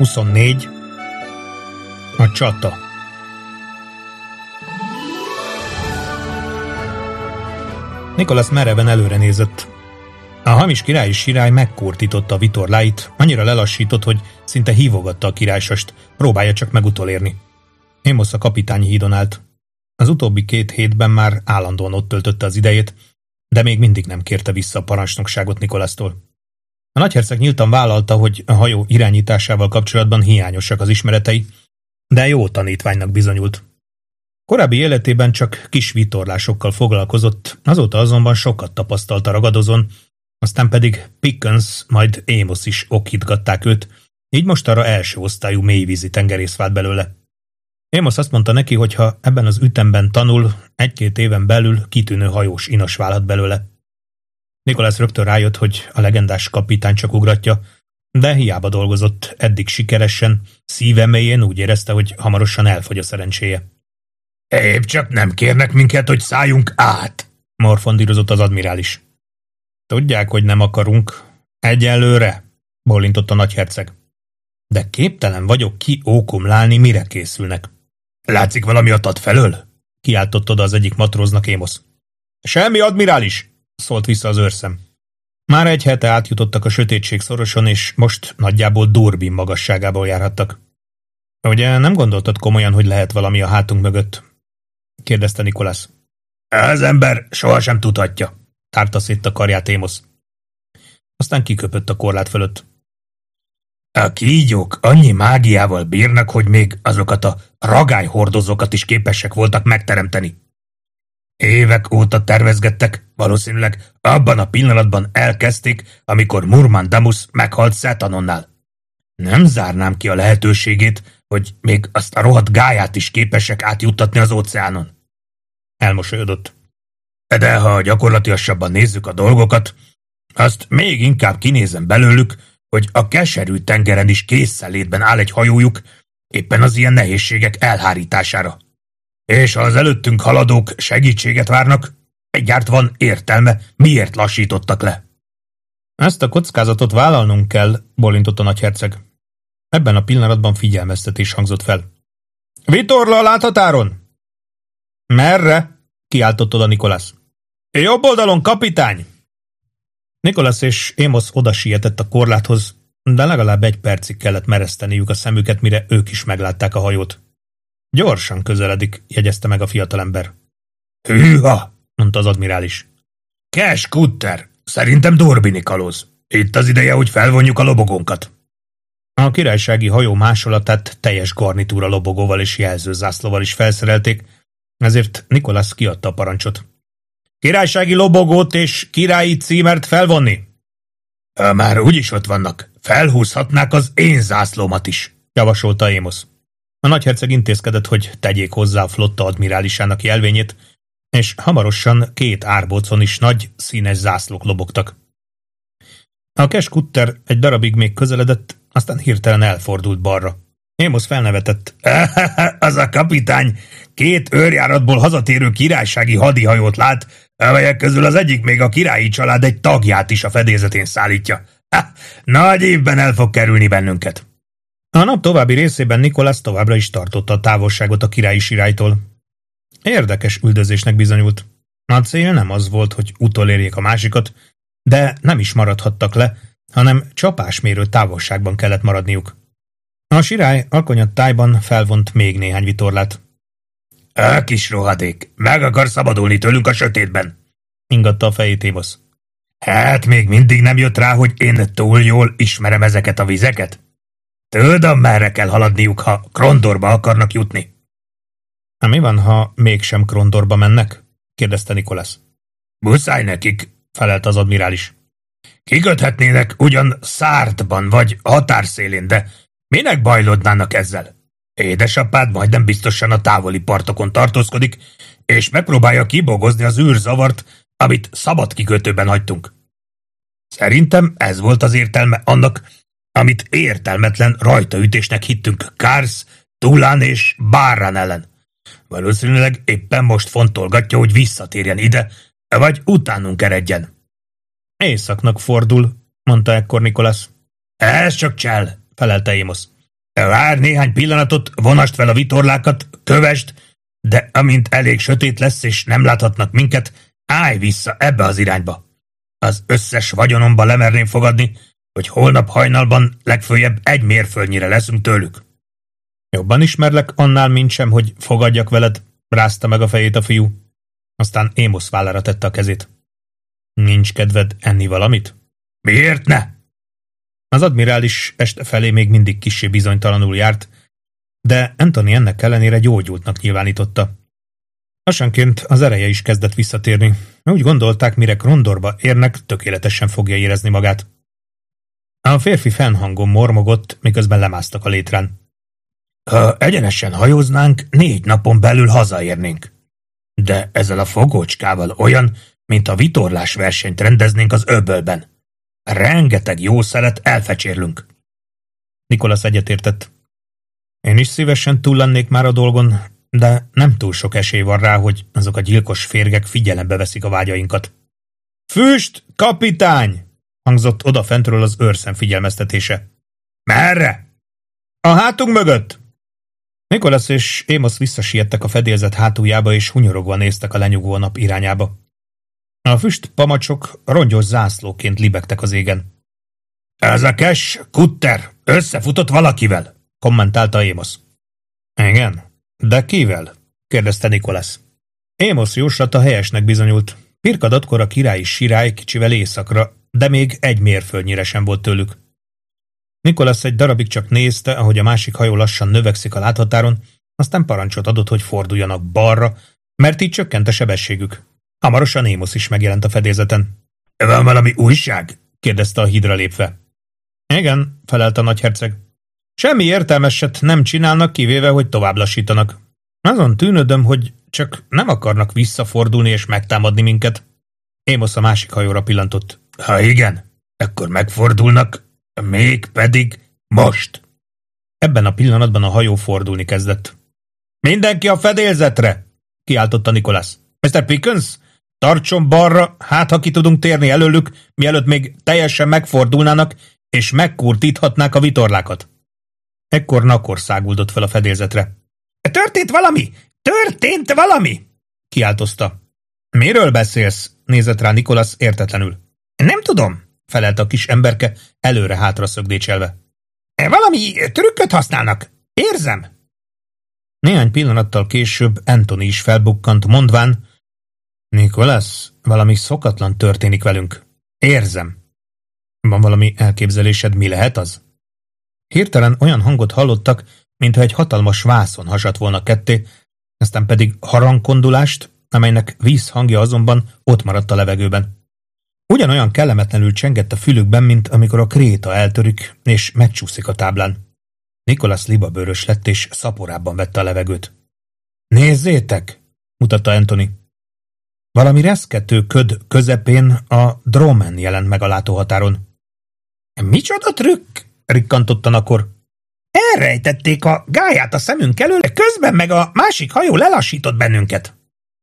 24. A csata. Nicholas mereven előre nézett. A hamis királyi sirály megkurtította a vitorláit, annyira lelassított, hogy szinte hívogatta a királysast, próbálja csak megutolérni. Amos a kapitányi hídon állt. Az utóbbi 2 hétben már állandóan ott töltötte az idejét, de még mindig nem kérte vissza a parancsnokságot Nicholasztól. A nagyherceg nyíltan vállalta, hogy a hajó irányításával kapcsolatban hiányosak az ismeretei, de jó tanítványnak bizonyult. Korábbi életében csak kis vitorlásokkal foglalkozott, azóta azonban sokat tapasztalt a ragadozón, aztán pedig Pickens, majd Amos is okítgatták őt, így mostanra első osztályú mélyvízi tengerész vált belőle. Amos azt mondta neki, hogy ha ebben az ütemben tanul, 1-2 éven belül kitűnő hajós inas válhat belőle. Nicholas rögtön rájött, hogy a legendás kapitány csak ugratja, de hiába dolgozott eddig sikeresen, szíve mélyén úgy érezte, hogy hamarosan elfogy a szerencséje. Épp csak nem kérnek minket, hogy szálljunk át, morfondírozott az admirális. Tudják, hogy nem akarunk. Egyelőre, bólintott a nagyherceg. De képtelen vagyok kiókumlálni, mire készülnek. Látszik valami a tat felől? Kiáltott oda az egyik matróznak Amos. Semmi, admirális, szólt vissza az őrszem. Már 1 hete átjutottak a sötétség szoroson, és most nagyjából durbin magasságából járhattak. Ugye nem gondoltad komolyan, hogy lehet valami a hátunk mögött? Kérdezte Nicholas. Az ember sohasem tudhatja, tárta szét a karját Amos. Aztán kiköpött a korlát fölött. A kígyók annyi mágiával bírnak, hogy még azokat a ragályhordozókat is képesek voltak megteremteni. Évek óta tervezgettek, valószínűleg abban a pillanatban elkezdték, amikor Murmandamus meghalt Szetanonnál. Nem zárnám ki a lehetőségét, hogy még azt a rohadt gályát is képesek átjuttatni az óceánon. Elmosolyodott. De ha gyakorlatilasabban nézzük a dolgokat, azt még inkább kinézem belőlük, hogy a keserű tengeren is készenlétben áll egy hajójuk, éppen az ilyen nehézségek elhárítására. És ha az előttünk haladók segítséget várnak, egyárt van értelme, miért lassítottak le. Ezt a kockázatot vállalnunk kell, bólintott a nagyherceg. Ebben a pillanatban figyelmeztetés hangzott fel. Vitorla a láthatáron! Merre? Kiáltott oda Nicholas. Jobb oldalon, kapitány! Nicholas és Amos oda sietett a korláthoz, de legalább 1 percig kellett mereszteniük a szemüket, mire ők is meglátták a hajót. Gyorsan közeledik, jegyezte meg a fiatalember. Hűha, mondta az admirális. Cash Cutter, szerintem Dorbini kalóz. Itt az ideje, hogy felvonjuk a lobogónkat. A királysági hajó másolatát teljes garnitúra lobogóval és jelzőzászlóval is felszerelték, ezért Nicholas kiadta a parancsot. Királysági lobogót és királyi címert felvonni? Már úgyis ott vannak. Felhúzhatnák az én zászlómat is, javasolta Amos. A nagyherceg intézkedett, hogy tegyék hozzá a flotta admirálisának jelvényét, és hamarosan 2 árbocon is nagy, színes zászlók lobogtak. A Cash Cutter egy darabig még közeledett, aztán hirtelen elfordult balra. Amos felnevetett. Az a kapitány 2 őrjáratból hazatérő királysági hadihajót lát, amelyek közül az egyik még a királyi család egy tagját is a fedélzetén szállítja. Nagy évben el fog kerülni bennünket. A nap további részében Nicholas továbbra is tartotta a távolságot a királyi sirálytól. Érdekes üldözésnek bizonyult. A cél nem az volt, hogy utolérjék a másikat, de nem is maradhattak le, hanem csapásmérő távolságban kellett maradniuk. A sirály alkonyat tájban felvont még néhány vitorlát. A kis rohadék, meg akar szabadulni tőlünk a sötétben, ingatta a fejét Amos. Hát még mindig nem jött rá, hogy én túl jól ismerem ezeket a vizeket? Tudom, merre kell haladniuk, ha Krondorba akarnak jutni. Mi van, ha mégsem Krondorba mennek? Kérdezte Nicholas. Muszáj nekik, felelt az admirális. Kiköthetnének ugyan Szártban vagy határszélén, de minek bajlódnának ezzel? Édesapád majdnem biztosan a távoli partokon tartózkodik, és megpróbálja kibogozni az űrzavart, amit szabad kikötőben hagytunk. Szerintem ez volt az értelme annak, amit értelmetlen rajtaütésnek hittünk Kars, Tulán és Bárán ellen. Valószínűleg éppen most fontolgatja, hogy visszatérjen ide, vagy utánunk eredjen. Északnak fordul, mondta ekkor Nicholas. Ez csak csel, felelte Amos. Vár néhány pillanatot, vonast fel a vitorlákat, kövesd, de amint elég sötét lesz és nem láthatnak minket, állj vissza ebbe az irányba. Az összes vagyonomba lemerném fogadni, hogy holnap hajnalban legföljebb 1 mérföldnyire leszünk tőlük. Jobban ismerlek annál, mint sem, hogy fogadjak veled, rázta meg a fejét a fiú. Aztán Amos vállára tette a kezét. Nincs kedved enni valamit? Miért ne? Az admirális este felé még mindig kissé bizonytalanul járt, de Anthony ennek ellenére gyógyultnak nyilvánította. Lassanként az ereje is kezdett visszatérni. Úgy gondolták, mire Krondorba érnek, tökéletesen fogja érezni magát. A férfi fennhangon mormogott, miközben lemásztak a létrán. Ha egyenesen hajóznánk, 4 napon belül hazaérnénk. De ezzel a fogócskával olyan, mint a vitorlás versenyt rendeznénk az öbölben. Rengeteg jó szelet elfecsérlünk. Nicholas egyetértett. Én is szívesen túl lennék már a dolgon, de nem túl sok esély van rá, hogy azok a gyilkos férgek figyelembe veszik a vágyainkat. Füst, kapitány! Hangzott odafentről az őrszem figyelmeztetése. Merre? A hátunk mögött! Nicholas és Amos visszasiettek a fedélzet hátuljába, és hunyorogva néztek a lenyugvó nap irányába. A füst pamacsok rongyos zászlóként libegtek az égen. Ez a Cash Cutter összefutott valakivel, kommentálta Amos. Igen, de kivel? kérdezte Nicholas. Amos jóslata helyesnek bizonyult. Pirkadatkor a királyi sirály kicsivel északra, de még 1 mérföldnyire sem volt tőlük. Nicholas egy darabig csak nézte, ahogy a másik hajó lassan növekszik a láthatáron, aztán parancsot adott, hogy forduljanak balra, mert így csökkent a sebességük. Hamarosan Amos is megjelent a fedélzeten. Van valami újság? kérdezte a hídra lépve. Igen, felelte a nagyherceg. Semmi értelmeset nem csinálnak, kivéve, hogy tovább lassítanak. Azon tűnődöm, hogy csak nem akarnak visszafordulni és megtámadni minket. Amos a másik hajóra pillantott. Ha igen, akkor megfordulnak, mégpedig most. Ebben a pillanatban a hajó fordulni kezdett. Mindenki a fedélzetre! Kiáltotta Nicholas. Mr. Pickens, tartson balra, hát ha ki tudunk térni előlük, mielőtt még teljesen megfordulnának, és megkurtíthatnák a vitorlákat. Ekkor Nakor száguldott fel a fedélzetre. Történt valami! Történt valami! Kiáltozta. Miről beszélsz? Nézett rá Nicholas értetlenül. Nem tudom, felelt a kis emberke előre-hátra szögdécselve. Valami trükköt használnak. Érzem. Néhány pillanattal később Anthony is felbukkant, mondván, Nicholas, valami szokatlan történik velünk. Érzem. Van valami elképzelésed, mi lehet az? Hirtelen olyan hangot hallottak, mintha egy hatalmas vászon hasadt volna ketté, aztán pedig harangkondulást, amelynek vízhangja azonban ott maradt a levegőben. Ugyanolyan kellemetlenül csengett a fülükben, mint amikor a kréta eltörik, és megcsúszik a táblán. Nicholas libabőrös lett, és szaporábban vette a levegőt. Nézzétek! mutatta Anthony. Valami reszkető köd közepén a Dromen jelent meg a látóhatáron. Micsoda trükk? Rikkantott a Nakor. Elrejtették a gályát a szemünk elől, közben meg a másik hajó lelassított bennünket.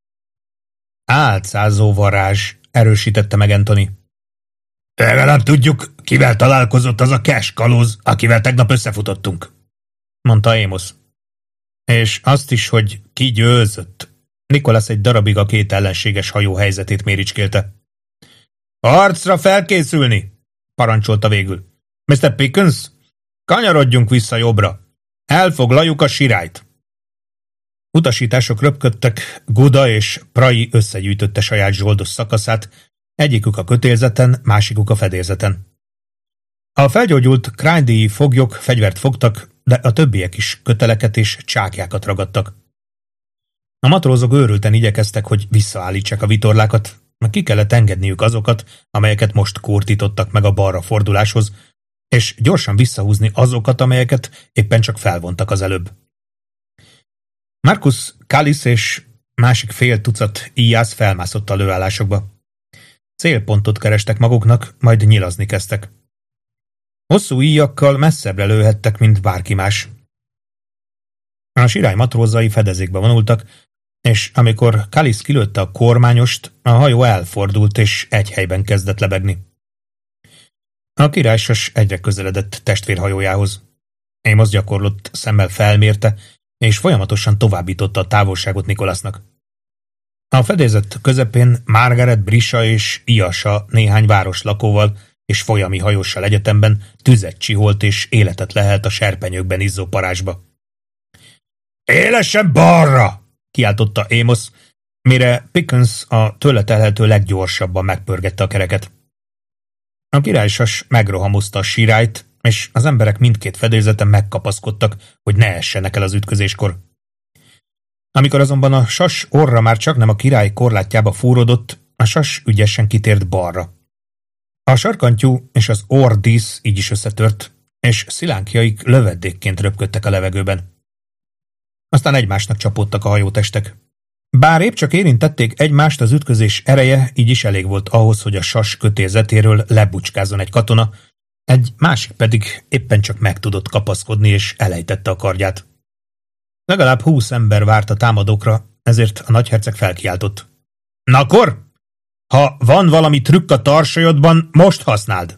Álcázó varázs, erősítette meg Anthony. Legalább tudjuk, kivel találkozott az a Cash kalóz, akivel tegnap összefutottunk, mondta Amos. És azt is, hogy ki győzött. Nicholas egy darabig a 2 ellenséges hajó helyzetét méricskélte. Harcra felkészülni! parancsolta végül. Mr. Pickens, kanyarodjunk vissza jobbra. Elfoglaljuk a sirályt. Utasítások röpködtek, Guda és Prai összegyűjtötte saját zsoldos szakaszát, egyikük a kötélzeten, másikuk a fedélzeten. A felgyógyult Crindy foglyok fegyvert fogtak, de a többiek is köteleket és csákjákat ragadtak. A matrózok őrülten igyekeztek, hogy visszaállítsák a vitorlákat, mert ki kellett engedniük azokat, amelyeket most kurtítottak meg a balra forduláshoz, és gyorsan visszahúzni azokat, amelyeket éppen csak felvontak az előbb. Marcus, Callis és másik fél tucat íjász felmászott a lőállásokba. Célpontot kerestek maguknak, majd nyilazni kezdtek. Hosszú íjakkal messzebbre lőhettek, mint bárki más. A sirály matrózai fedezékbe vonultak, és amikor Callis kilőtte a kormányost, a hajó elfordult, és egy helyben kezdett lebegni. A királysas egyre közeledett testvérhajójához. Amos gyakorlott szemmel felmérte, és folyamatosan továbbította a távolságot Nicholasnak. A fedélzet közepén Margaret, Brisha és Iasa néhány városlakóval és folyami hajóssal egyetemben tüzet csiholt és életet lehelt a serpenyőkben izzó parázsba. Élesen balra! Kiáltotta Amos, mire Pickens a tőle telhető leggyorsabban megpörgette a kereket. A királysas megrohamozta a sirályt, és az emberek mindkét fedélzeten megkapaszkodtak, hogy ne essenek el az ütközéskor. Amikor azonban a sas orra már csaknem a király korlátjába fúródott, a sas ügyesen kitért balra. A sarkantyú és az orrdísz így is összetört, és szilánkjaik lövedékként röpködtek a levegőben. Aztán egymásnak csapódtak a hajótestek. Bár épp csak érintették egymást, az ütközés ereje így is elég volt ahhoz, hogy a sas kötélzetéről lebucskázzon egy katona, egy másik pedig éppen csak meg tudott kapaszkodni és elejtette a kardját. Legalább 20 ember várt a támadókra, ezért a nagyherceg felkiáltott. Nakor! Ha van valami trükk a tarsajodban, most használd!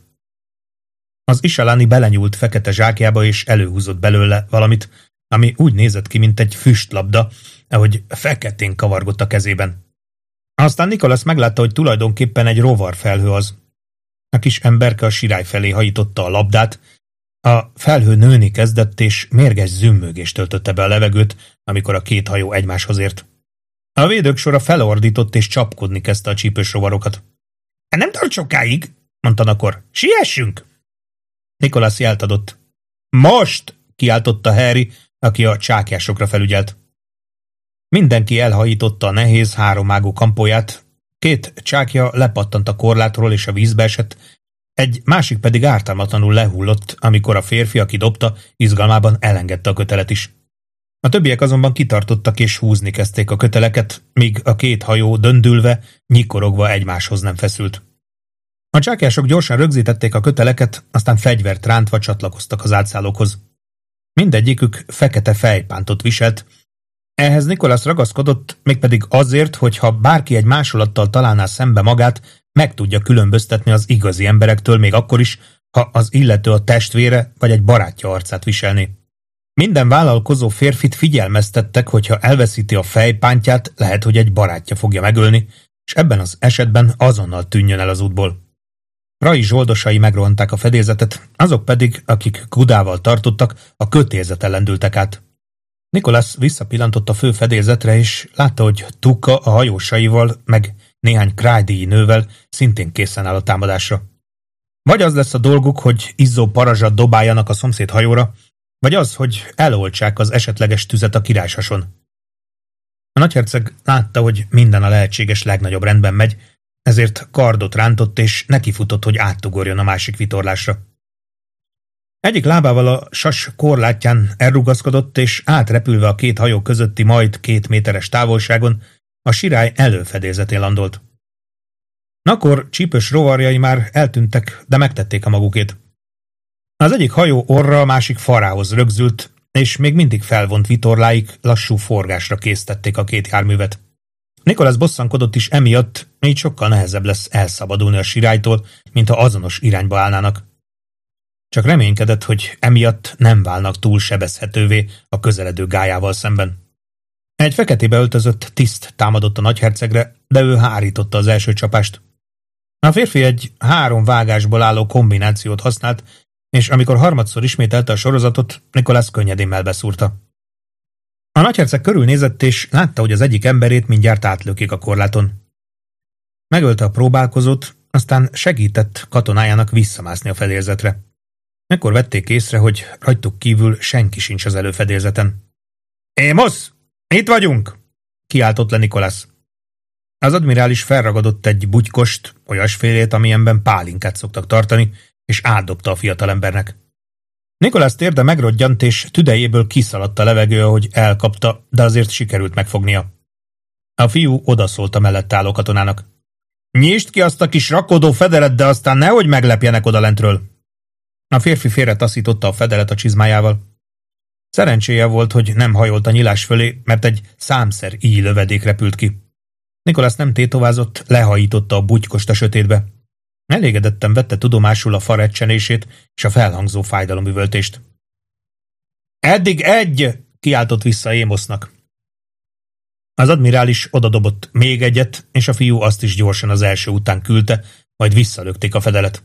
Az Isalani belenyúlt fekete zsákjába és előhúzott belőle valamit, ami úgy nézett ki, mint egy füstlabda, ahogy feketén kavargott a kezében. Aztán Nicholas meglátta, hogy tulajdonképpen egy rovarfelhő az. A kis emberke a sirály felé hajította a labdát, a felhő nőni kezdett, és mérges zümmögést töltötte be a levegőt, amikor a két hajó egymáshoz ért. A védők sora felordított, és csapkodni kezdte a csípős rovarokat. Nem tart sokáig, mondta Nakor. Siessünk! Nicholas jelt adott. Most! Kiáltotta Harry, aki a csákjásokra felügyelt. Mindenki elhajította a nehéz háromágú kampóját, két csákja lepattant a korlátról és a vízbe esett, egy másik pedig ártalmatlanul lehullott, amikor a férfi, aki dobta, izgalmában elengedte a kötelet is. A többiek azonban kitartottak és húzni kezdték a köteleket, míg a két hajó döndülve, nyikorogva egymáshoz nem feszült. A csákjások gyorsan rögzítették a köteleket, aztán fegyvert rántva csatlakoztak az átszállókhoz. Mindegyikük fekete fejpántot viselt. Ehhez Nicholas ragaszkodott, mégpedig azért, hogy ha bárki egy másolattal találná szembe magát, meg tudja különböztetni az igazi emberektől még akkor is, ha az illető a testvére vagy egy barátja arcát viselné. Minden vállalkozó férfit figyelmeztettek, hogy ha elveszíti a fejpántját, lehet, hogy egy barátja fogja megölni, és ebben az esetben azonnal tűnjön el az útból. Rai zsoldosai megrohanták a fedélzetet, azok pedig, akik kudával tartottak, a kötélzeten lendültek át. Nicholas visszapillantott a fő fedélzetre, és látta, hogy Tuka a hajósaival, meg néhány Crájdíj nővel szintén készen áll a támadásra. Vagy az lesz a dolguk, hogy izzó parazsat dobáljanak a szomszéd hajóra, vagy az, hogy eloltsák az esetleges tüzet a királysason. A nagyherceg látta, hogy minden a lehetséges legnagyobb rendben megy, ezért kardot rántott és nekifutott, hogy áttugorjon a másik vitorlásra. Egyik lábával a sas korlátján elrugaszkodott, és átrepülve a két hajó közötti majd 2 méteres távolságon a sirály előfedélzetén landolt. Nakor csípős rovarjai már eltűntek, de megtették a magukét. Az egyik hajó orra a másik farához rögzült, és még mindig felvont vitorláik lassú forgásra késztették a két járművet. Nicholas bosszankodott is emiatt, így sokkal nehezebb lesz elszabadulni a sirálytól, mintha azonos irányba állnának. Csak reménykedett, hogy emiatt nem válnak túl sebezhetővé a közeledő gályával szemben. Egy feketébe öltözött tiszt támadott a nagyhercegre, de ő hárította az első csapást. A férfi egy 3 vágásból álló kombinációt használt, és amikor harmadszor ismételte a sorozatot, Nicholas könnyedén melbeszúrta. A nagyherceg körülnézett, és látta, hogy az egyik emberét mindjárt átlökik a korláton. Megölte a próbálkozót, aztán segített katonájának visszamászni a fedélzetre. Ekkor vették észre, hogy rajtuk kívül senki sincs az előfedélzeten. Amos! Itt vagyunk! Kiáltott le Nicholas. Az admirális felragadott egy bugykost, olyasfélét, amilyenben pálinkát szoktak tartani, és átdobta a fiatalembernek. Nicholas térde megrodjant, és tüdejéből kiszaladt a levegő, ahogy elkapta, de azért sikerült megfognia. A fiú odaszólt a mellett álló katonának. Nyisd ki azt a kis rakodó fedelet, de aztán nehogy meglepjenek odalentről. A férfi félretaszította a fedelet a csizmájával. Szerencséje volt, hogy nem hajolt a nyilás fölé, mert egy számszer íj lövedék repült ki. Nicholas nem tétovázott, lehajította a bugykost a sötétbe. Elégedetten vette tudomásul a fa recsenését és a felhangzó fájdalomüvöltést. Eddig egy! Kiáltott vissza Émosznak. Az admirális odadobott még egyet, és a fiú azt is gyorsan az első után küldte, majd visszalökték a fedelet.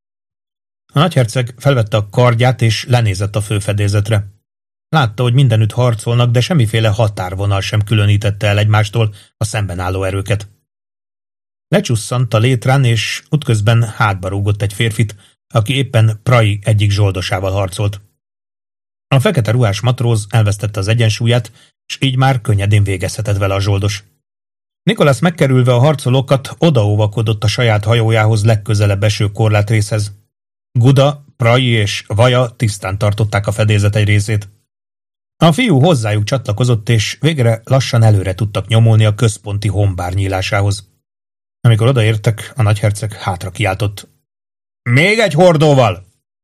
A nagyherceg felvette a kardját, és lenézett a főfedélzetre. Látta, hogy mindenütt harcolnak, de semmiféle határvonal sem különítette el egymástól a szemben álló erőket. Lecsusszant a létrán, és útközben hátba rúgott egy férfit, aki éppen Prai egyik zsoldosával harcolt. A fekete ruhás matróz elvesztette az egyensúlyát, s így már könnyedén végezhetett vele a zsoldos. Nicholas megkerülve a harcolókat odaóvakodott a saját hajójához legközelebb eső korlátrészhez. Guda, Prai és Vaja tisztán tartották a fedélzet egy részét. A fiú hozzájuk csatlakozott, és végre lassan előre tudtak nyomulni a központi honbár nyílásához. Amikor odaértek, a nagyherceg hátra kiáltott. Még egy hordóval!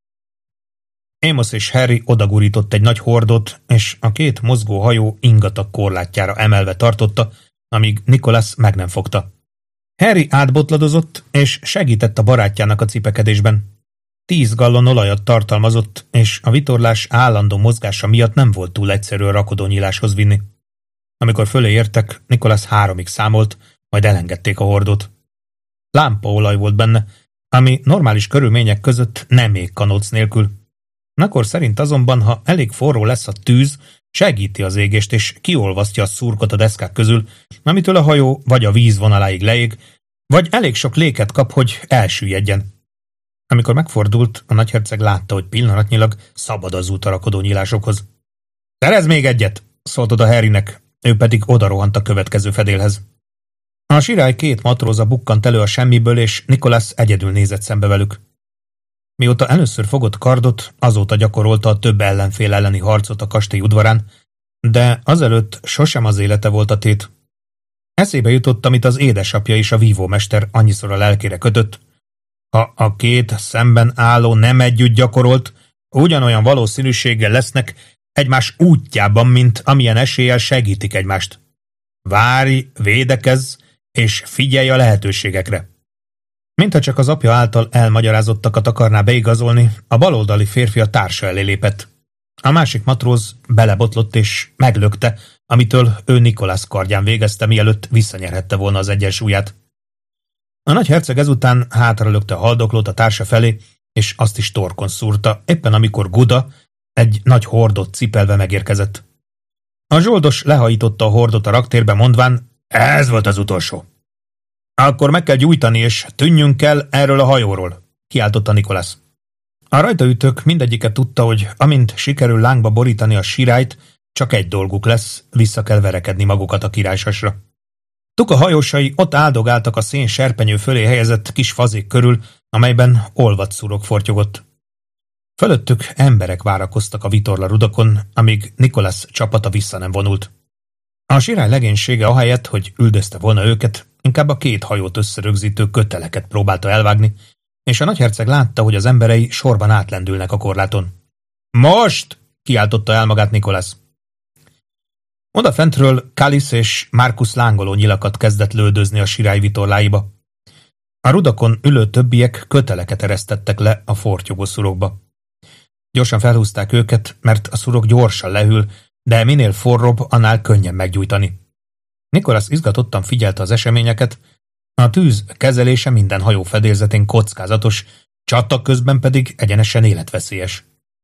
Amos és Harry odagurított egy nagy hordót, és a két mozgó hajó ingatag korlátjára emelve tartotta, amíg Nicholas meg nem fogta. Harry átbotladozott, és segített a barátjának a cipekedésben. 10 gallon olajat tartalmazott, és a vitorlás állandó mozgása miatt nem volt túl egyszerű a rakodónyíláshoz vinni. Amikor fölé értek, Nicholas 3-ig számolt, majd elengedték a hordót. Lámpaolaj volt benne, ami normális körülmények között nem ég kanóc nélkül. Nakor szerint azonban, ha elég forró lesz a tűz, segíti az égést és kiolvasztja a szurkot a deszkák közül, amitől a hajó vagy a víz vonaláig leég, vagy elég sok léket kap, hogy elsüllyedjen. Amikor megfordult, a nagyherceg látta, hogy pillanatnyilag szabad az út a rakodónyílásokhoz. Szerezz még egyet! Szólt oda Harrynek, ő pedig odarohant a következő fedélhez. A sirály 2 matróza bukkant elő a semmiből, és Nicholas egyedül nézett szembe velük. Mióta először fogott kardot, azóta gyakorolta a több ellenfél elleni harcot a kastély udvarán, de azelőtt sosem az élete volt a tét. Eszébe jutott, amit az édesapja és a vívómester annyiszor a lelkére kötött. Ha a 2 szemben álló nem együtt gyakorolt, ugyanolyan valószínűséggel lesznek egymás útjában, mint amilyen eséllyel segítik egymást. Várj, védekezz, és figyelj a lehetőségekre. Mintha csak az apja által elmagyarázottakat akarná beigazolni, a baloldali férfi a társa elé lépett. A másik matróz belebotlott és meglökte, amitől ő Nicholas kardján végezte, mielőtt visszanyerhette volna az egyensúlyát. A nagyherceg ezután hátralökte a haldoklót a társa felé, és azt is torkon szúrta, éppen amikor Guda egy nagy hordót cipelve megérkezett. A zsoldos lehajította a hordót a raktérbe, mondván, ez volt az utolsó. Akkor meg kell gyújtani, és tűnjünk el erről a hajóról, kiáltotta Nicholas. A rajtaütők mindegyike tudta, hogy amint sikerül lángba borítani a sirályt, csak egy dolguk lesz, vissza kell verekedni magukat a királysasra. Tuka hajósai ott áldogáltak a szén serpenyő fölé helyezett kis fazék körül, amelyben olvadt szurok fortyogott. Fölöttük emberek várakoztak a vitorla rudakon, amíg Nicholas csapata vissza nem vonult. A sirály legénysége ahelyett, hogy üldözte volna őket, inkább a 2 hajót összerögzítő köteleket próbálta elvágni, és a nagyherceg látta, hogy az emberei sorban átlendülnek a korláton. Most! Kiáltotta el magát Nicholas. Odafentről Kalis és Marcus lángoló nyilakat kezdett lődözni a sirály vitorláiba. A rudakon ülő többiek köteleket eresztettek le a fortyogó szurokba. Gyorsan felhúzták őket, mert a szurok gyorsan lehűl, de minél forróbb, annál könnyen meggyújtani. Nicholas izgatottan figyelte az eseményeket, a tűz kezelése minden hajó fedélzetén kockázatos, csata közben pedig egyenesen életveszélyes.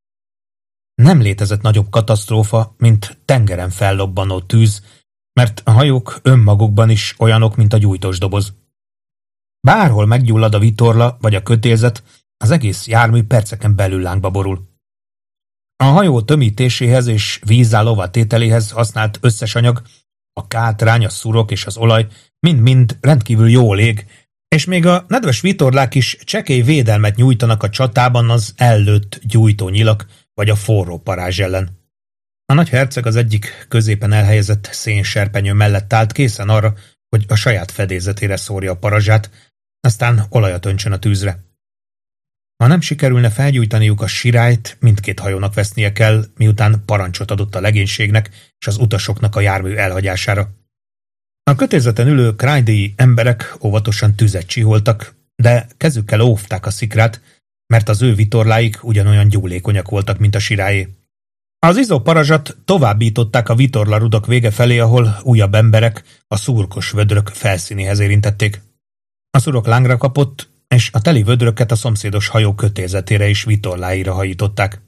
Nem létezett nagyobb katasztrófa, mint tengeren fellobbanó tűz, mert a hajók önmagukban is olyanok, mint a gyújtós doboz. Bárhol meggyullad a vitorla vagy a kötélzet, az egész jármű perceken belül lángba borul. A hajó tömítéséhez és vízzá lovatételéhez használt összes anyag, a kátrány, a szurok és az olaj mind-mind rendkívül jól ég, és még a nedves vitorlák is csekély védelmet nyújtanak a csatában az ellőtt gyújtónyilak vagy a forró parázs ellen. A nagy herceg az egyik középen elhelyezett szénserpenyő mellett állt készen arra, hogy a saját fedélzetére szórja a parazsát, aztán olajat öntsön a tűzre. Ha nem sikerülne felgyújtaniuk a sirályt, mindkét hajónak vesznie kell, miután parancsot adott a legénységnek és az utasoknak a jármű elhagyására. A kötélzeten ülő krájdíj emberek óvatosan tüzet csiholtak, de kezükkel óvták a szikrát, mert az ő vitorláik ugyanolyan gyúlékonyak voltak, mint a sirályé. Az izzó-parazsat továbbították a vitorlarudok vége felé, ahol újabb emberek a szurkos vödrök felszínéhez érintették. A szurok lángra kapott, és a teli vödröket a szomszédos hajó kötélzetére és vitorláira hajították.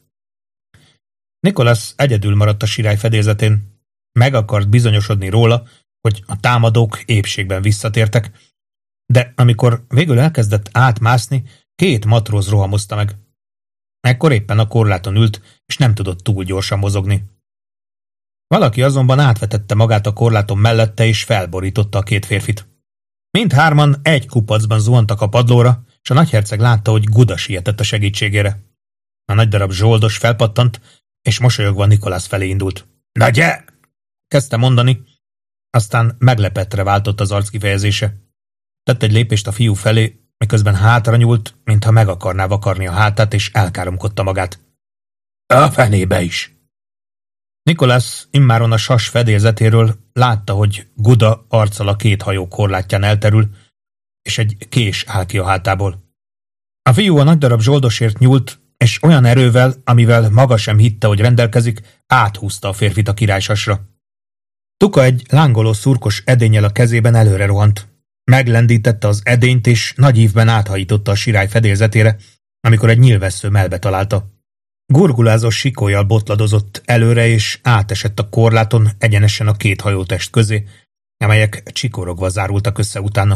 Nicholas egyedül maradt a sirály fedélzetén. Meg akart bizonyosodni róla, hogy a támadók épségben visszatértek, de amikor végül elkezdett átmászni, 2 matróz rohamozta meg. Ekkor éppen a korláton ült, és nem tudott túl gyorsan mozogni. Valaki azonban átvetette magát a korláton mellette, és felborította a 2 férfit. Mindhárman egy kupacban zuhantak a padlóra, és a nagyherceg látta, hogy Guda sietett a segítségére. A nagy darab zsoldos felpattant, és mosolyogva Nicholas felé indult. Na gyere! Kezdte mondani, aztán meglepettre váltott az arckifejezése. Tett egy lépést a fiú felé, miközben hátra nyúlt, mintha meg akarná vakarni a hátát, és elkáromkodta magát. A fenébe is! Nicholas immáron a sas fedélzetéről látta, hogy Guda arccal a 2 hajó korlátján elterül, és egy kés áll ki a hátából. A fiú a nagy darab zsoldosért nyúlt, és olyan erővel, amivel maga sem hitte, hogy rendelkezik, áthúzta a férfit a királysasra. Tuka egy lángoló szurkos edénnyel a kezében előre rohant. Meglendítette az edényt, és nagy ívben áthajította a sirály fedélzetére, amikor egy nyílvessző mellbe találta. Gurgulázós sikóllyal botladozott előre, és átesett a korláton egyenesen a 2 hajótest közé, amelyek csikorogva zárultak össze utána.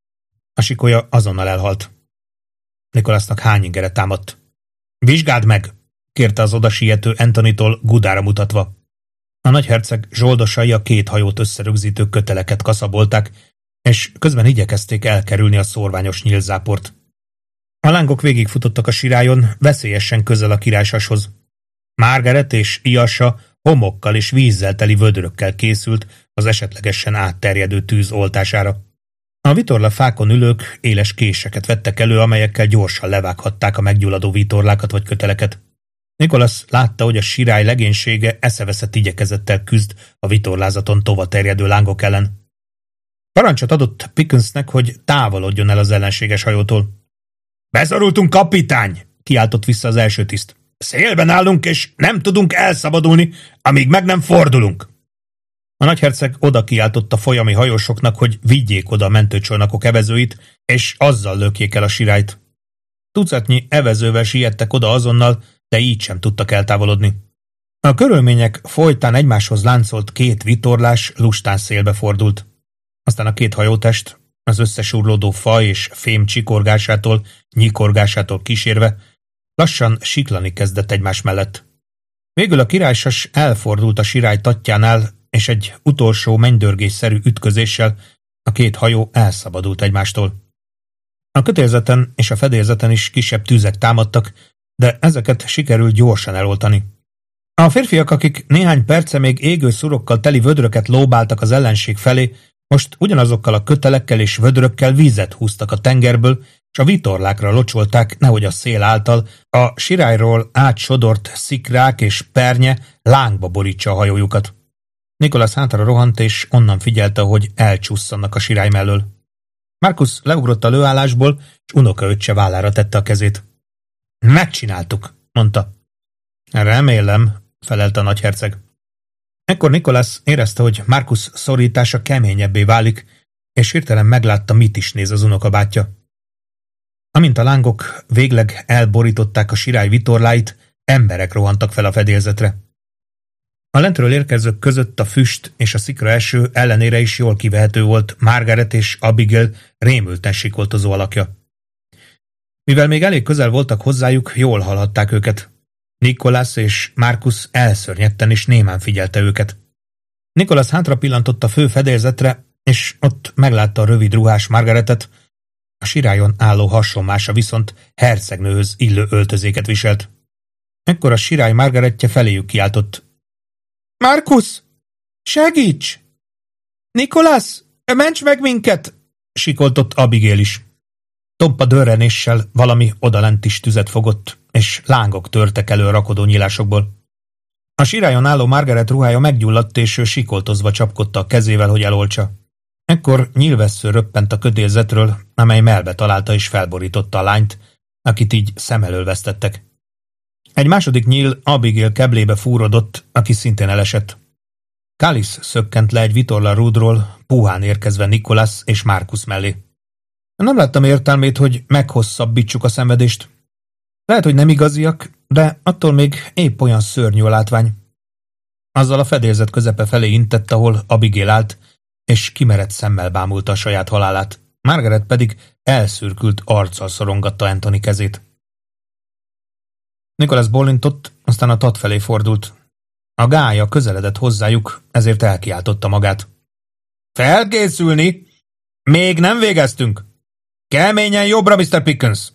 A sikólya azonnal elhalt. Nicholasnak hányingere támadt. Vizsgáld meg! Kérte az odasiető Anthonytól Gudára mutatva. A nagyherceg zsoldosai a 2 hajót összerögzítő köteleket kaszabolták, és közben igyekezték elkerülni a szórványos nyílzáport. A lángok végigfutottak a sirályon, veszélyesen közel a királysashoz. Margaret és Iasa homokkal és vízzel teli vödrökkel készült az esetlegesen átterjedő tűz oltására. A vitorla fákon ülők éles késeket vettek elő, amelyekkel gyorsan levághatták a meggyulladó vitorlákat vagy köteleket. Nicholas látta, hogy a sirály legénysége eszeveszett igyekezettel küzd a vitorlázaton tova terjedő lángok ellen. Parancsot adott Pickensnek, hogy távolodjon el az ellenséges hajótól. Beszorultunk, kapitány! Kiáltott vissza az első tiszt. Szélben állunk, és nem tudunk elszabadulni, amíg meg nem fordulunk. A nagyherceg oda kiáltott a folyami hajósoknak, hogy vigyék oda a mentőcsónakok evezőit, és azzal lökjék el a sirályt. Tucatnyi evezővel siettek oda azonnal, de így sem tudtak eltávolodni. A körülmények folytán egymáshoz láncolt 2 vitorlás lustán szélbe fordult. Aztán a 2 hajótest, az összesurlódó fa és fém csikorgásától, nyikorgásától kísérve, lassan siklani kezdett egymás mellett. Végül a királysas elfordult a sirály tatjánál, és egy utolsó mennydörgésszerű ütközéssel a 2 hajó elszabadult egymástól. A kötélzeten és a fedélzeten is kisebb tüzek támadtak, de ezeket sikerült gyorsan eloltani. A férfiak, akik néhány perce még égő szurokkal teli vödröket lóbáltak az ellenség felé, most ugyanazokkal a kötelekkel és vödrökkel vízet húztak a tengerből, és a vitorlákra locsolták, nehogy a szél által a sirályról átsodort szikrák és pernye lángba borítsa a hajójukat. Nicholas hátra rohant, és onnan figyelte, hogy elcsusszannak a sirály mellől. Marcus leugrott a lőállásból, és unokaöccse vállára tette a kezét. Megcsináltuk, mondta. Remélem, felelte a nagyherceg. Ekkor Nicholas érezte, hogy Marcus szorítása keményebbé válik, és hirtelen meglátta, mit is néz az unokabátyja. Amint a lángok végleg elborították a sirály vitorláit, emberek rohantak fel a fedélzetre. A lentről érkezők között a füst és a szikra eső ellenére is jól kivehető volt Margaret és Abigail rémülten sikoltozó alakja. Mivel még elég közel voltak hozzájuk, jól hallhatták őket. Nicholas és Marcus elszörnyedten és némán figyelte őket. Nicholas hátra pillantott a fő fedélzetre, és ott meglátta a rövid ruhás Margaretet, a sirályon álló hasonmása viszont hercegnőhöz illő öltözéket viselt. Ekkor a sirály Margaretje feléjük kiáltott. Marcus! Segíts! Nicholas! Ments meg minket! Sikoltott Abigail is. Tompa dörrenéssel valami odalent is tüzet fogott, és lángok törtek elő a rakodó nyílásokból. A sirályon álló Margaret ruhája meggyulladt, és ő sikoltozva csapkodta a kezével, hogy eloltsa. Ekkor nyílvessző röppent a kötélzetről, amely mellbe találta és felborította a lányt, akit így szem elől vesztettek. Egy második nyíl Abigail keblébe fúrodott, aki szintén elesett. Kallis szökkent le egy vitorla rúdról, puhán érkezve Nicholas és Marcus mellé. Nem láttam értelmét, hogy meghosszabbítsuk a szenvedést. Lehet, hogy nem igaziak, de attól még épp olyan szörnyű a látvány. Azzal a fedélzet közepe felé intett, ahol Abigail állt, és kimerett szemmel bámulta a saját halálát. Margaret pedig elszürkült arccal szorongatta Anthony kezét. Nicholas bólintott, aztán a Tad felé fordult. A gálya közeledett hozzájuk, ezért elkiáltotta magát. Felkészülni! Még nem végeztünk! Keményen jobbra, Mr. Pickens!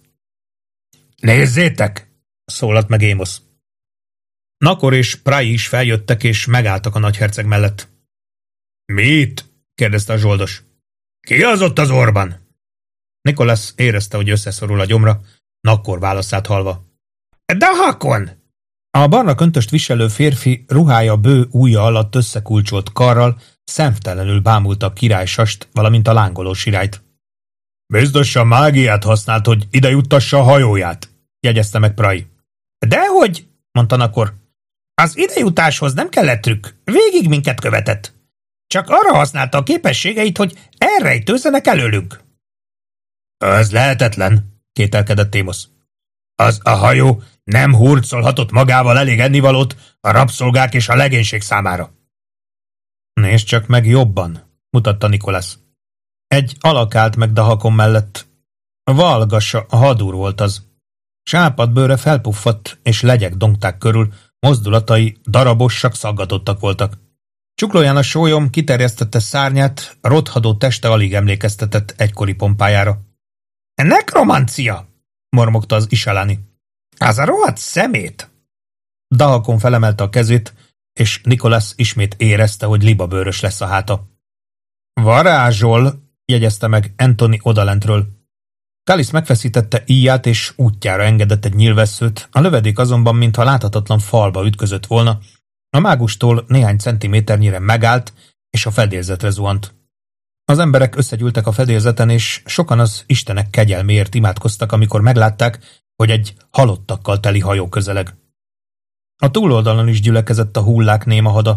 Nézzétek! Szólalt meg Amos. Nakor és Pry is feljöttek, és megálltak a nagyherceg mellett. Mit? kérdezte a zsoldos. Ki az ott az orban? Nicholas érezte, hogy összeszorul a gyomra, Nakor válaszát hallva. De Hakon! A barna köntöst viselő férfi ruhája bő ujja alatt összekulcsolt karral szemtelenül bámulta a királysast, valamint a lángoló sirályt. Biztosan mágiát használt, hogy ide juttassa a hajóját, jegyezte meg Pry. Dehogy, mondta Nakor. Az idejutáshoz nem kellett trükk, végig minket követett. Csak arra használta a képességeit, hogy elrejtőzzenek előlünk. Az lehetetlen, kételkedett Amos. Az a hajó nem hurcolhatott magával elég ennivalót a rabszolgák és a legénység számára. Nézd csak meg jobban, mutatta Nicholas. Egy alak állt meg Dahakon mellett. Valgassa, a hadúr volt az. Sápadt bőre felpuffadt, és legyek dongták körül, mozdulatai darabossak, szaggatottak voltak. Csuklóján a sólyom kiterjesztette szárnyát, rothadó teste alig emlékeztetett egykori pompájára. Nekromancia! mormogta az Isalani. Az a rohadt szemét! Dahakon felemelte a kezét, és Nicholas ismét érezte, hogy libabőrös lesz a háta. Varázsol, jegyezte meg Anthony odalentről. Kallis megfeszítette íját, és útjára engedett egy nyílvesszőt, a lövedék azonban, mintha láthatatlan falba ütközött volna, a mágustól néhány centiméternyire megállt, és a fedélzetre zuhant. Az emberek összegyűltek a fedélzeten, és sokan az istenek kegyelméért imádkoztak, amikor meglátták, hogy egy halottakkal teli hajó közeleg. A túloldalon is gyülekezett a hullák néma hada.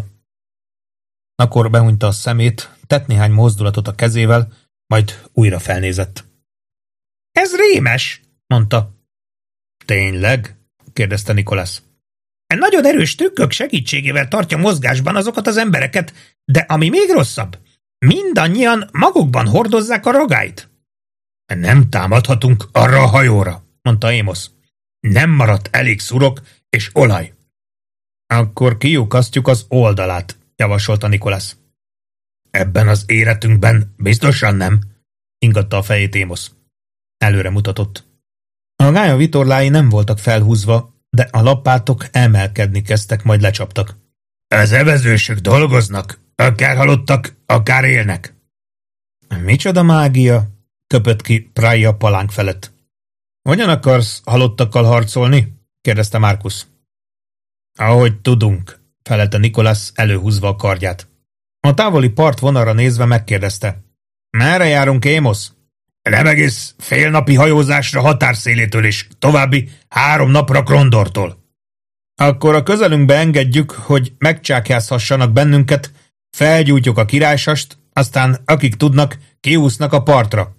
Akkor behunyta a szemét, tett néhány mozdulatot a kezével, majd újra felnézett. Ez rémes, mondta. Tényleg? kérdezte Nicholas. Nagyon erős trükkök segítségével tartja mozgásban azokat az embereket, de ami még rosszabb, mindannyian magukban hordozzák a ragályt. Nem támadhatunk arra a hajóra, mondta Amos. Nem maradt elég szurok és olaj. Akkor kiukasztjuk az oldalát, javasolta Nicholas. Ebben az életünkben biztosan nem, ingatta a fejét Amos. Előre mutatott. A gálya vitorlái nem voltak felhúzva, de a lapátok emelkedni kezdtek, majd lecsaptak. Az evezősök dolgoznak, akár halottak, akár élnek. Micsoda mágia? Köpött ki Pry a palánk felett. Hogyan akarsz halottakkal harcolni? kérdezte Marcus. Ahogy tudunk, felelte Nicholas előhúzva a kardját. A távoli partvonalra nézve megkérdezte. Merre járunk, Amos? Nem egész félnapi hajózásra határszélétől és további 3 napra Krondortól. Akkor a közelünkbe engedjük, hogy megcsákjázhassanak bennünket, felgyújtjuk a királysast, aztán akik tudnak, kiúsznak a partra.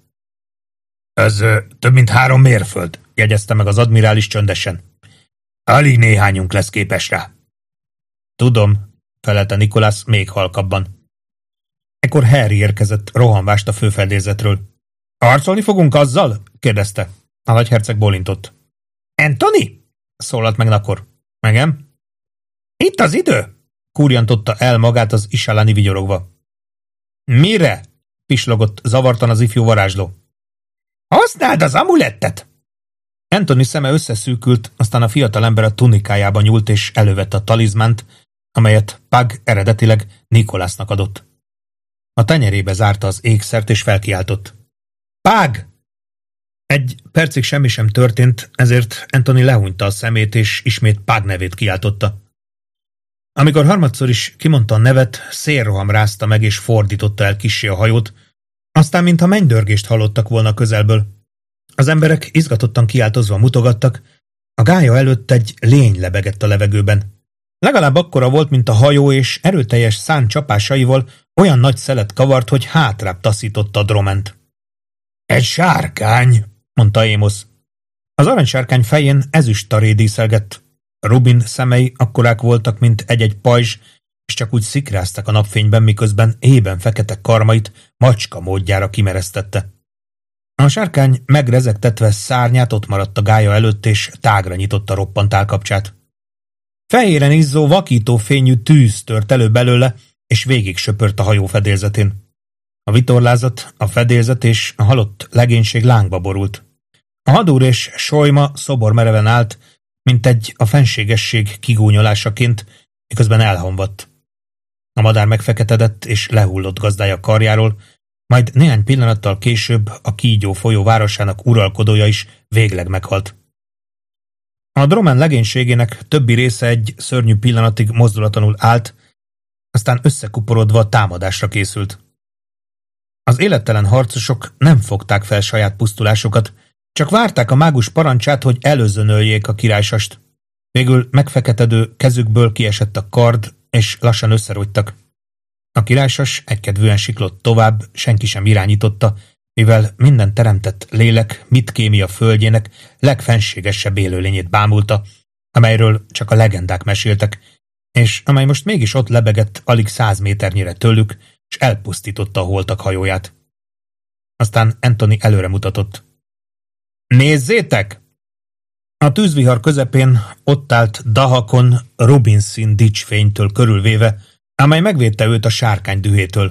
Ez több mint 3 mérföld, jegyezte meg az admirális csöndesen. Alig néhányunk lesz képes rá. Tudom, felelte Nicholas még halkabban. Ekkor Harry érkezett rohanvást a főfedélzetről. Harcolni fogunk azzal? kérdezte. A nagyherceg bólintott. Anthony? Szólalt meg Nakor. Megem? Itt az idő? Kúrjantotta el magát az Isalani vigyorogva. Mire? Pislogott zavartan az ifjú varázsló. Használd az amulettet! Anthony szeme összeszűkült, aztán a fiatalember a tunikájába nyúlt és elővette a talizmánt, amelyet Pug eredetileg Nicholasnak adott. A tenyerébe zárta az ékszert és felkiáltott. Pug! Egy percig semmi sem történt, ezért Anthony lehúnyta a szemét és ismét Pug nevét kiáltotta. Amikor harmadszor is kimondta a nevet, szélroham rázta meg és fordította el kissé a hajót, aztán mintha mennydörgést hallottak volna közelből. Az emberek izgatottan kiáltozva mutogattak, A gálya előtt egy lény lebegett a levegőben. Legalább akkora volt, mint a hajó, és erőteljes szárny csapásaival olyan nagy szelet kavart, hogy hátrább taszította a Droment. Egy sárkány, mondta Amos. Az aranysárkány fején ezüst taré díszelgett. Rubin szemei akkorák voltak, mint egy-egy pajzs, és csak úgy szikráztak a napfényben, miközben ében fekete karmait macska módjára kimeresztette. A sárkány megrezegtetve szárnyát ott maradt a gálya előtt, és tágra nyitotta roppant állkapcsát. Fehéren izzó, vakító fényű tűz tört elő belőle, és végig söpört a hajó fedélzetén. A vitorlázat, a fedélzet és a halott legénység lángba borult. A hadúr és solyma szobor mereven állt, mint egy a fenségesség kigúnyolásaként, miközben elhamvadt. A madár megfeketedett és lehullott gazdája karjáról, majd néhány pillanattal később a kígyó folyó városának uralkodója is végleg meghalt. A Dromen legénységének többi része egy szörnyű pillanatig mozdulatlanul állt, aztán összekuporodva támadásra készült. Az élettelen harcosok nem fogták fel saját pusztulásukat, csak várták a mágus parancsát, hogy előzönöljék a királysast. Végül megfeketedő kezükből kiesett a kard, és lassan összerogytak. A királysas egykedvűen siklott tovább, senki sem irányította, mivel minden teremtett lélek Midkémia földjének legfenségesebb élőlényét bámulta, amelyről csak a legendák meséltek, és amely most mégis ott lebegett alig 100 méternyire tőlük, és elpusztította a holtak hajóját. Aztán Anthony előre mutatott. Nézzétek! A tűzvihar közepén ott állt Dahakon rubinszín dicsfénytől körülvéve, amely megvédte őt a sárkány dühétől.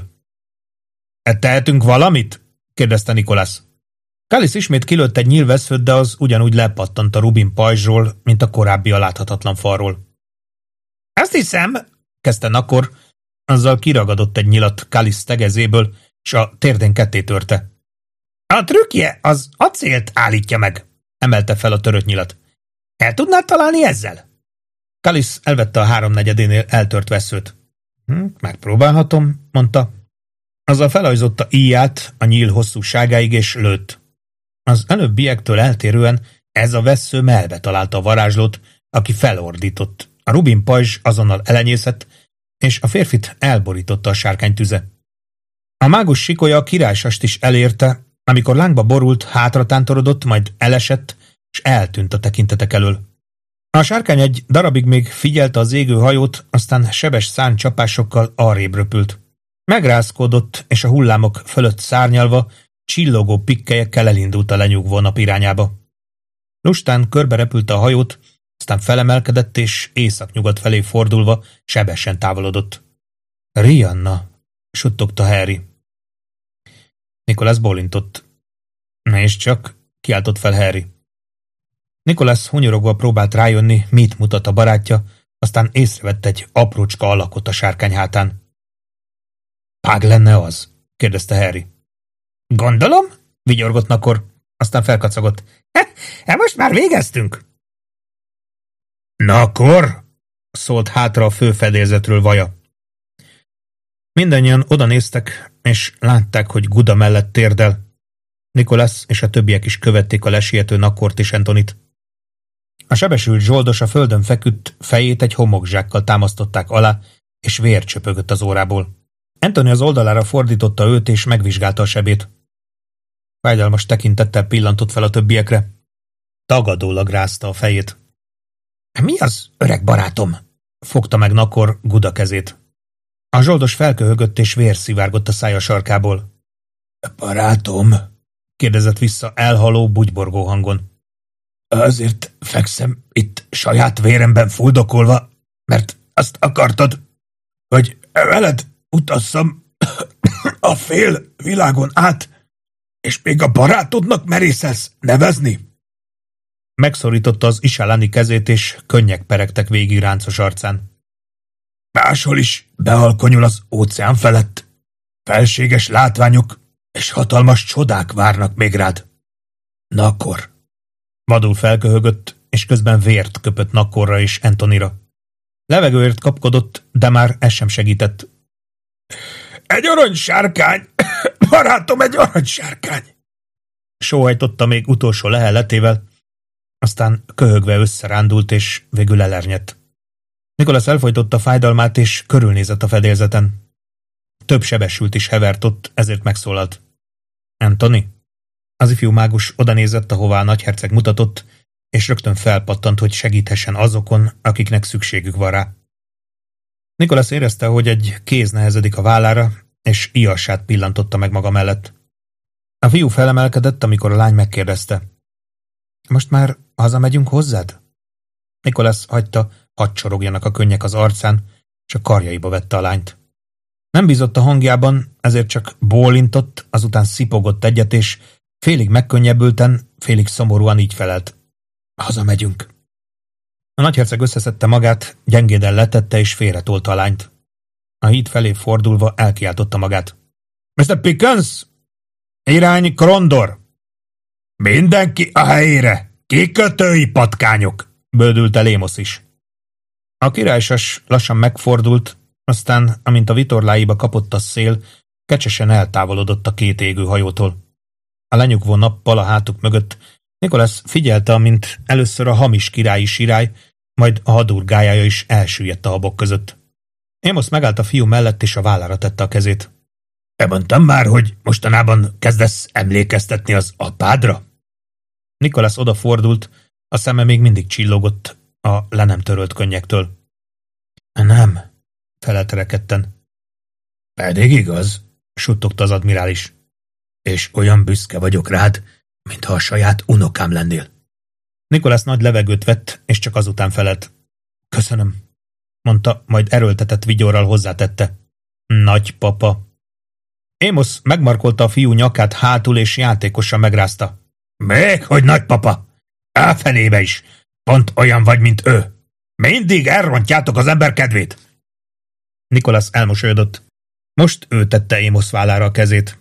Tehetünk valamit? Kérdezte Nicholas. Kallis ismét kilőtt egy nyílveszőt, de az ugyanúgy lepattant a rubin pajzsról, mint a korábbi a láthatatlan falról. Azt hiszem, kezdte Nakor, azzal kiragadott egy nyilat Kallis tegezéből, és a térdén ketté törte. A trükkje az acélt állítja meg, emelte fel a törött nyilat. El tudnád találni ezzel? Kallis elvette a 3/4-énél eltört veszőt. Megpróbálhatom, mondta. Azzal felajzotta íját a nyíl hosszúságáig, és lőtt. Az előbbiektől eltérően ez a vessző mellbe találta a varázslót, aki felordított. A rubin pajzs azonnal elenyészett, és a férfit elborította a sárkány tüze. A mágus sikolya a királysast is elérte, amikor lángba borult, hátratántorodott, majd elesett, és eltűnt a tekintetek elől. A sárkány egy darabig még figyelte az égő hajót, aztán sebes szárnycsapásokkal arrébb röpült. Megrázkódott, és a hullámok fölött szárnyalva, csillogó pikkelyekkel elindult a lenyugvó nap irányába. Lustán körberepült a hajót, aztán felemelkedett, és északnyugat felé fordulva sebesen távolodott. Rihanna, suttogta Harry. Nicholas bólintott. És csak, kiáltott fel Harry. Nicholas hunyorogva próbált rájönni, mit mutat a barátja, aztán észrevett egy aprócska alakot a sárkány hátán. Pág lenne az? kérdezte Harry. Gondolom, vigyorgott Nakor, aztán felkacagott. Most már végeztünk? Nakor? Szólt hátra a főfedélzetről Vaja. Mindannyian odanéztek, és látták, hogy Guda mellett térdel. Nicholas és a többiek is követték a lesiető Nakort és Anthonyt. A sebesült zsoldos a földön feküdt, fejét egy homokzsákkal támasztották alá, és vér csöpögött az órából. Anthony az oldalára fordította őt, és megvizsgálta a sebét. Fájdalmas tekintettel pillantott fel a többiekre. Tagadólag rázta a fejét. Mi az, öreg barátom? Fogta meg Nakor Guda kezét. A zsoldos felköhögött, és vér szivárgott a szája sarkából. Barátom? Kérdezett vissza elhaló, bugyborgó hangon. Azért fekszem itt saját véremben fuldokolva, mert azt akartad, hogy veled utazzam a fél világon át, és még a barátodnak merészelsz nevezni? Megszorította az Isálani kezét, és könnyek peregtek végig ráncos arcán. Máshol is bealkonyul az óceán felett. Felséges látványok és hatalmas csodák várnak még rád. Nakor. Vadul felköhögött, és közben vért köpött Nakorra és Anthonyra. Levegőért kapkodott, de már ez sem segített. Egy aranysárkány! Barátom, egy aranysárkány! Sóhajtotta még utolsó lehelletével, Aztán köhögve összerándult, és végül elernyett. Nicholas elfojtotta fájdalmát, és körülnézett a fedélzeten. Több sebesült is hevert ott, ezért megszólalt. Anthony? Az ifjú mágus odanézett, ahová a nagyherceg mutatott, és rögtön felpattant, hogy segíthessen azokon, akiknek szükségük van rá. Nicholas érezte, hogy egy kéz nehezedik a vállára, és ijassát pillantotta meg maga mellett. A fiú felemelkedett, amikor a lány megkérdezte. Most már hazamegyünk hozzád? Nicholas hagyta, hadd csorogjanak a könnyek az arcán, és a karjaiba vette a lányt. Nem bízott a hangjában, ezért csak bólintott, azután szipogott egyet, és félig megkönnyebbülten, félig szomorúan így felelt. Hazamegyünk. A nagyherceg összeszedte magát, gyengéden letette és félretolta a lányt. A híd felé fordulva elkiáltotta magát. Mr. Pickens! Irány Krondor! Mindenki a helyére! Kikötői patkányok! Bődült el Amos is. A királysas lassan megfordult, aztán, amint a vitorláiba kapott a szél, kecsesen eltávolodott a két égő hajótól. A lenyugvó nappal a hátuk mögött Nicholas figyelte, amint először a hamis királyi sirály, majd a hadurgájája is elsüllyedt a habok között. Amos megállt a fiú mellett, és a vállára tette a kezét. Te mondtam már, hogy mostanában kezdesz emlékeztetni az apádra? Nicholas odafordult, a szeme még mindig csillogott a le nem törölt könnyektől. Nem, felelte rekedten. Pedig igaz, suttogta az admirális. És olyan büszke vagyok rád, mintha a saját unokám lennél. Nicholas nagy levegőt vett, és csak azután felelt. Köszönöm, mondta, majd erőltetett vigyorral hozzátette. Nagypapa. Amos megmarkolta a fiú nyakát hátul, és játékosan megrázta. Még hogy nagypapa! Elfenébe is! Pont olyan vagy, mint ő! Mindig elrontjátok az ember kedvét! Nicholas elmosolyodott. Most ő tette Amos vállára a kezét.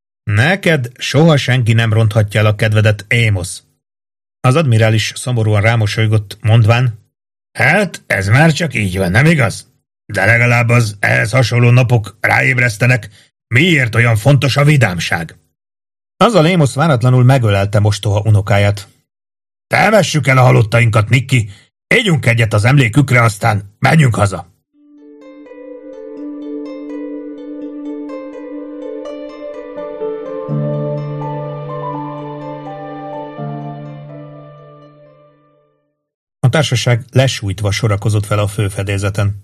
Neked soha senki nem ronthatja el a kedvedet, Amos. Az admirális szomorúan rámosolygott, mondván, hát ez már csak így van, nem igaz? De legalább az ehhez hasonló napok ráébresztenek, miért olyan fontos a vidámság. Azzal Amos váratlanul megölelte mostoha unokáját. Temessük el a halottainkat, Nicky, égyünk egyet az emlékükre, aztán menjünk haza. A társaság lesújtva sorakozott fel a főfedélzeten.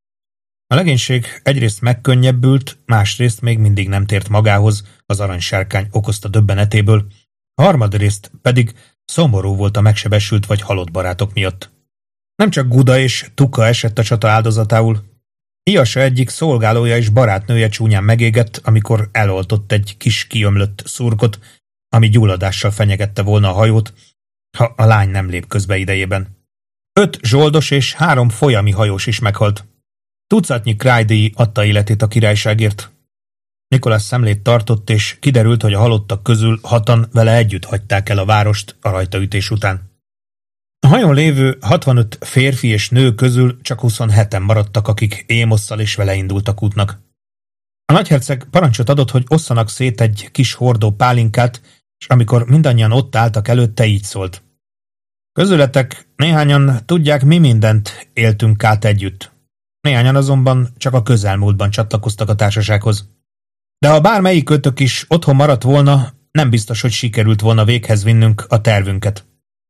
A legénység egyrészt megkönnyebbült, másrészt még mindig nem tért magához az aranysárkány okozta döbbenetéből, harmadrészt pedig szomorú volt a megsebesült vagy halott barátok miatt. Nem csak Guda és Tuka esett a csata áldozatául. Iasa egyik szolgálója és barátnője csúnyán megégett, amikor eloltott egy kis kiömlött szurkot, ami gyulladással fenyegette volna a hajót, ha a lány nem lép közbe idejében. 5 zsoldos és 3 folyami hajós is meghalt. Tucatnyi krájdíj adta életét a királyságért. Nicholas szemlét tartott, és kiderült, hogy a halottak közül 6-an vele együtt hagyták el a várost a rajtaütés után. A hajón lévő 65 férfi és nő közül csak 27-en maradtak, akik Amosszal és vele indultak útnak. A nagyherceg parancsot adott, hogy osszanak szét egy kis hordó pálinkát, és amikor mindannyian ott álltak előtte, így szólt. Közületek néhányan tudják, mi mindent éltünk át együtt. Néhányan azonban csak a közelmúltban csatlakoztak a társasághoz. De ha bármelyik kötök is otthon maradt volna, nem biztos, hogy sikerült volna véghez vinnünk a tervünket.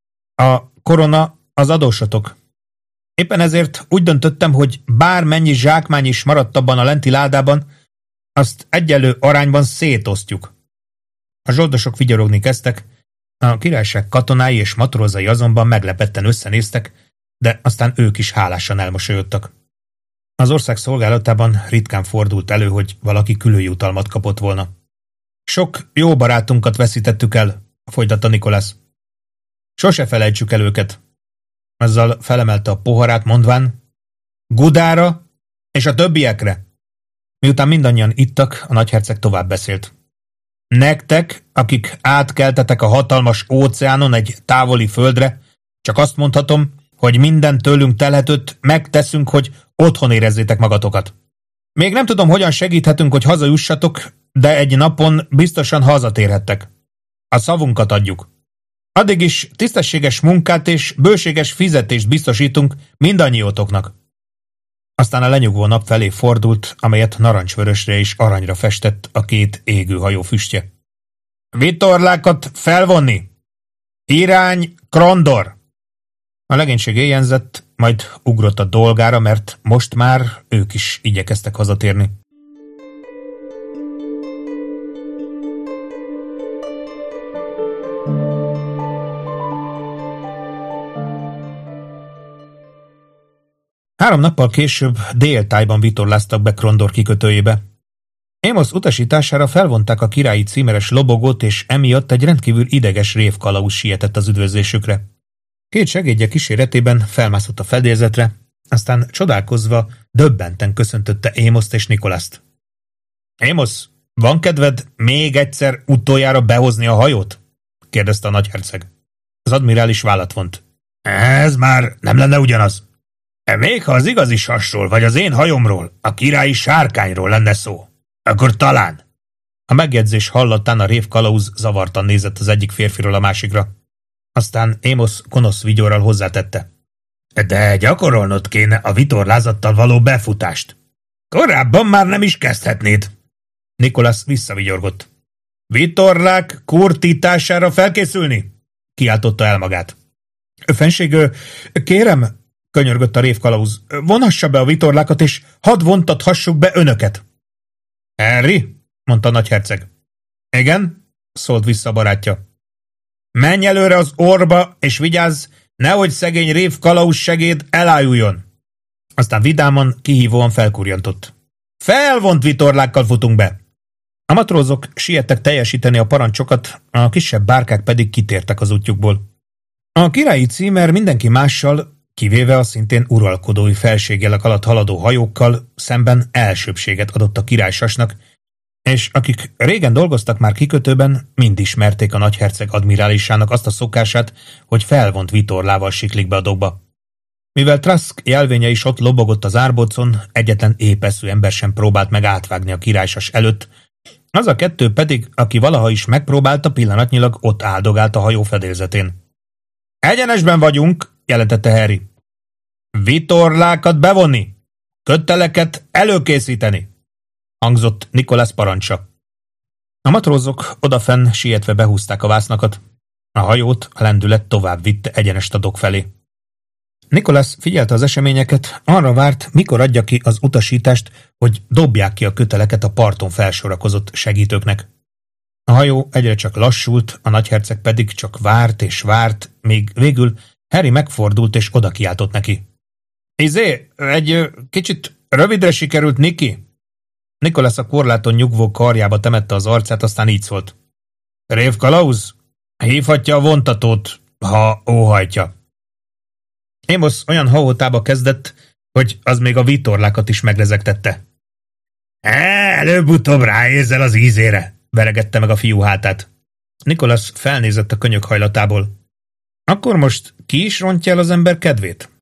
A korona az adósotok. Éppen ezért úgy döntöttem, hogy bármennyi zsákmány is maradt abban a lenti ládában, azt egyenlő arányban szétosztjuk. A zsoldosok vigyorogni kezdtek, a királyság katonái és matrózai azonban meglepetten összenéztek, de aztán ők is hálásan elmosolyodtak. Az ország szolgálatában ritkán fordult elő, hogy valaki külön jutalmat kapott volna. Sok jó barátunkat veszítettük el, folytatta Nicholas. Sose felejtsük el őket. Azzal felemelte a poharát, mondván, Gudára és a többiekre. Miután mindannyian ittak, a nagyherceg tovább beszélt. Nektek, akik átkeltetek a hatalmas óceánon egy távoli földre, csak azt mondhatom, hogy minden tőlünk telhetőt megteszünk, hogy otthon érezzétek magatokat. Még nem tudom, hogyan segíthetünk, hogy hazajussatok, de egy napon biztosan hazatérhettek. A szavunkat adjuk. Addig is tisztességes munkát és bőséges fizetést biztosítunk mindannyiótoknak. Aztán a lenyugvó nap felé fordult, amelyet narancsvörösre és aranyra festett a két égő hajó füstje. Vitorlákat felvonni! Irány Krondor! A legénység éjjenzett, majd ugrott a dolgára, mert most már ők is igyekeztek hazatérni. Három nappal később déltájban vitorláztak be Krondor kikötőjébe. Émosz utasítására felvonták a királyi címeres lobogót, és emiatt egy rendkívül ideges révkalauz sietett az üdvözlésükre. Két segédje kíséretében felmászott a fedélzetre, aztán csodálkozva döbbenten köszöntötte Émoszt és Nikolaszt. Émosz, van kedved még egyszer utoljára behozni a hajót? kérdezte a nagyherceg. Az admirális vállat vont. Ez már nem lenne ugyanaz. Még ha az igazi sasról vagy az én hajomról, a királyi sárkányról lenne szó, akkor talán. A megjegyzés hallatán a révkalauz zavartan nézett az egyik férfiról a másikra. Aztán Émosz gonosz vigyorral hozzátette. De gyakorolnod kéne a vitorlázattal való befutást. Korábban már nem is kezdhetnéd. Nikolas visszavigyorgott. Vitorlák kurtítására felkészülni? Kiáltotta el magát. Fenség, kérem, könyörgött a révkalauz, vonassa be a vitorlákat, és hadd vontathassuk be önöket. Harry? Mondta a nagyherceg. Igen? Szólt vissza a barátja. Menj előre az orba, és vigyázz, nehogy szegény révkalauz segéd elájuljon. Aztán vidáman, kihívóan felkurjantott. Felvont vitorlákkal futunk be. A matrózok siettek teljesíteni a parancsokat, a kisebb bárkák pedig kitértek az útjukból. A királyi címer mindenki mással, kivéve a szintén uralkodói felségjelek alatt haladó hajókkal szemben elsőbbséget adott a királysasnak, és akik régen dolgoztak már kikötőben, mind ismerték a nagyherceg admirálisának azt a szokását, hogy felvont vitorlával siklik be a dokba. Mivel Trask jelvénye is ott lobogott az árbocon, egyetlen épeszű ember sem próbált meg átvágni a királysas előtt, az a kettő pedig, aki valaha is megpróbálta, pillanatnyilag ott áldogált a hajó fedélzetén. Egyenesben vagyunk, jelentette Harry. Vitorlákat bevonni, köteleket előkészíteni, hangzott Nikolas parancsa. A matrózok odafenn sietve behúzták a vásznakat. A hajót a lendület tovább vitte egyenest a dok felé. Nikolas figyelte az eseményeket, arra várt, mikor adja ki az utasítást, hogy dobják ki a köteleket a parton felsorakozott segítőknek. A hajó egyre csak lassult, a nagyherceg pedig csak várt és várt, míg végül Harry megfordult és oda kiáltott neki. Egy kicsit rövidre sikerült, Niki? Nikolas a korláton nyugvó karjába temette az arcát, aztán így szólt. Révkalauz, hívhatja a vontatót, ha óhajtja. Émosz olyan hahótába kezdett, hogy az még a vitorlákat is megrezegtette. Előbb-utóbb ráérzel az ízére, veregette meg a fiú hátát. Nikolas felnézett a könyök hajlatából. Akkor most ki is rontja el az ember kedvét?